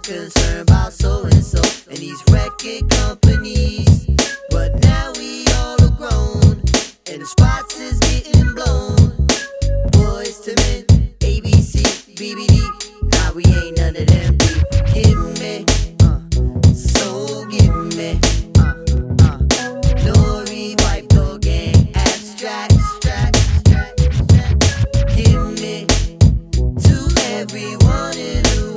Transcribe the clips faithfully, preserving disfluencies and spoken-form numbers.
concerned about so and so and these record companies. But now we all are grown and the spots is getting blown. Boys to men, A B C, B B D. Now we ain't none of them. B. Give me, uh, so give me, uh, uh. Nori, Vibe Dog Gang, abstract, abstract, abstract, abstract. Give me to everyone in the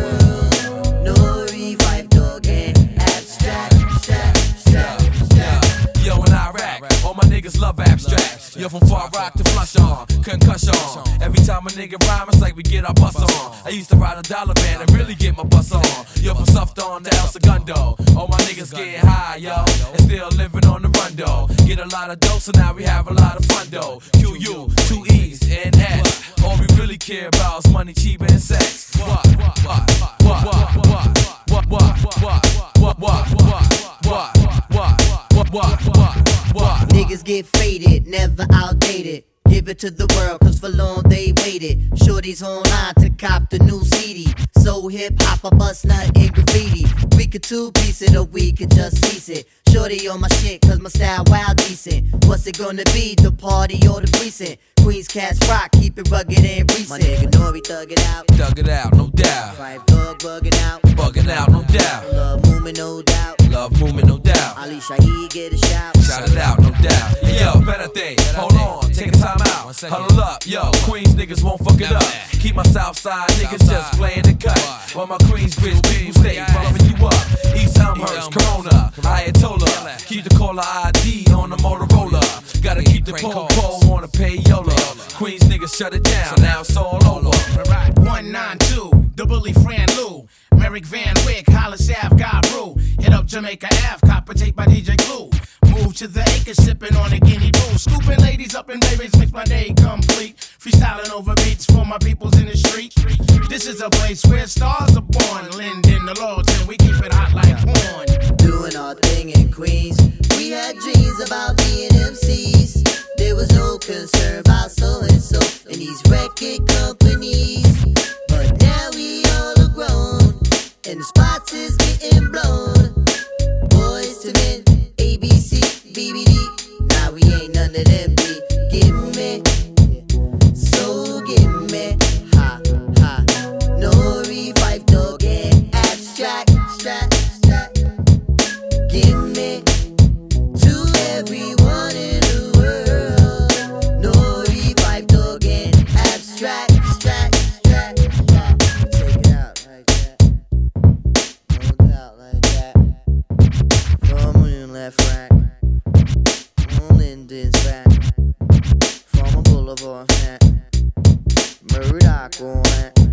world. Nori, Vibe Dog Gang, abstract, abstract, abstract, abstract. Yo, in Iraq, all my niggas love abstract. Yo, from Far Rock to Flush on, concussion. Every time a nigga rhyme, it's like we get our bus on. I used to ride a dollar van and really get my bus on. Yo, from Sufton to El Segundo, all my niggas getting high, yo, and still living on the run, though. Get a lot of dough, so now we have a lot of fun, though. Q U, two E's, and S. All we really care about is money, cheap, and sex. What? What? What? What? What? What? What? What? What? What? What? What? What? What? Niggas get faded, never outdated. Give it to the world, cause for long they waited. Shorties online to cop the new C D. So hip hop, I bust nut in graffiti. We could two piece it or we could just cease it. Shorty on my shit, cause my style wild decent. What's it gonna be, the party or the precinct? Queens Cats rock, keep it rugged and recent. My nigga Nori thug it out. Thug it out, no doubt. Five Dog bugging out. Bugging out, no doubt. Love movement, no doubt. Love movement, no doubt. Ali Shaheed get a shout. Shout it out, no doubt. Yo, better thing, hold on, take a time out. Huddle up, yo, Queens niggas won't fuck it up. Keep my Southside niggas just playing the cut. While my Queens bitch people stay bumping you up. East Elmhurst, Corona, Ayatollah. Keep the caller I D on the Motorola. Gotta keep the po-po on the payola. Queens niggas shut it down, now it's all over. one nine two, the bully Fran Lou. Merrick Van Wyck, Hollis Ave, God Rule. Hit up Jamaica Ave, copper tape by D J Glue. Move to the acres, sipping on a guinea brew. Scooping ladies up in babies, makes my day complete. Freestyling over beats for my peoples in the street. This is a place where stars are born. Linden, the Lorton, we keep it hot like porn. Doing our thing in Queens. We had dreams about being M Cs. There was no concern about so and so and these record companies. But now we all are grown and the spots is getting blown. Boys to men, A B C, B B D. Now we ain't none of them. B. Give me, so give me, ha ha. Nori, Vibe Dog Gang, abstract, abstract, abstract. Give me to everyone in the world. Nori, Vibe Dog Gang, abstract, abstract, abstract, abstract. Take it out like that. Hold it out like that. From on left rack. On Linden's back. From a boulevard hat. Murdoch on that.